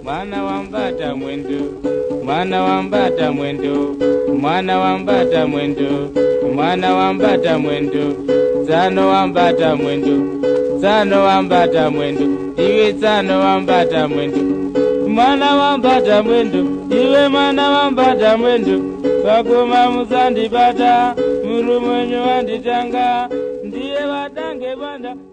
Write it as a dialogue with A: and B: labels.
A: mwana wambata mwendo, mwana wambata mwendo, mwana wambata mwendo, mwana wambata mwendo, tsano wambata mwendo, tsano wambata mwendo, iwe tsano wambata mwendo, mwana wambata mwendo, iwe mwana wambata mwendo, pakoma musandibata, murumenyo wanditanga, ndiye vadange banda.